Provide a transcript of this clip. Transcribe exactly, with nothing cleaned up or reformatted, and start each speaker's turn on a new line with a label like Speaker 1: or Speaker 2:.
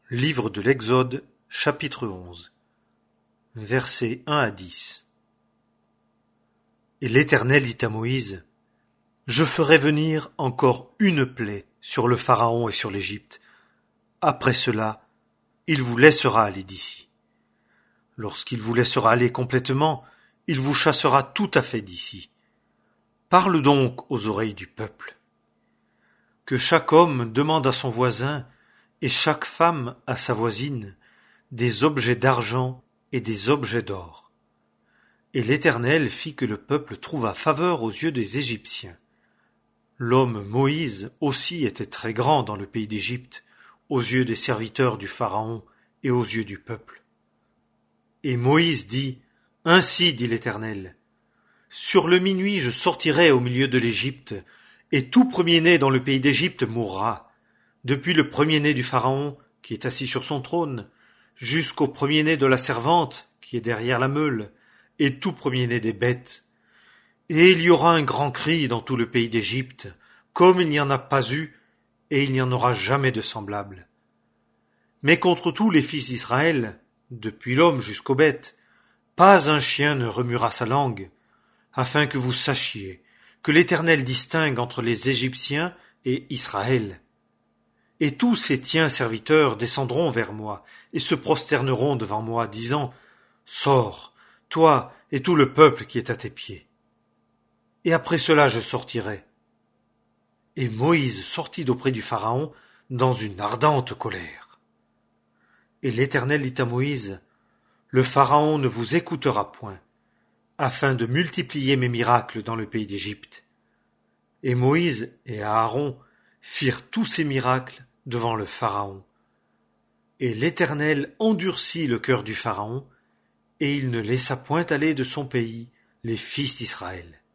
Speaker 1: Livre de l'Exode, chapitre onze, versets un à dix. Et l'Éternel dit à Moïse, Je ferai venir encore une plaie sur le Pharaon et sur l'Égypte. Après cela, il vous laissera aller d'ici. Lorsqu'il vous laissera aller complètement, il vous chassera tout à fait d'ici. Parle donc aux oreilles du peuple. Que chaque homme demande à son voisin et chaque femme à sa voisine des objets d'argent et des objets d'or. Et l'Éternel fit que le peuple trouva faveur aux yeux des Égyptiens. L'homme Moïse aussi était très grand dans le pays d'Égypte, aux yeux des serviteurs du Pharaon et aux yeux du peuple. Et Moïse dit, Ainsi dit l'Éternel, Sur le minuit je sortirai au milieu de l'Égypte, et tout premier-né dans le pays d'Égypte mourra, depuis le premier-né du Pharaon, qui est assis sur son trône, jusqu'au premier-né de la servante, qui est derrière la meule, et tout premier-né des bêtes. Et il y aura un grand cri dans tout le pays d'Égypte, comme il n'y en a pas eu, et il n'y en aura jamais de semblable. Mais contre tous les fils d'Israël, depuis l'homme jusqu'aux bêtes, pas un chien ne remuera sa langue, afin que vous sachiez que l'Éternel distingue entre les Égyptiens et Israël. Et tous ces tiens serviteurs descendront vers moi, et se prosterneront devant moi, disant, Sors, toi et tout le peuple qui est à tes pieds. Et après cela je sortirai. Et Moïse sortit d'auprès du Pharaon dans une ardente colère. Et l'Éternel dit à Moïse, Le Pharaon ne vous écoutera point, afin de multiplier mes miracles dans le pays d'Égypte. Et Moïse et Aaron firent tous ces miracles devant le Pharaon. Et l'Éternel endurcit le cœur du Pharaon, et il ne laissa point aller de son pays les fils d'Israël.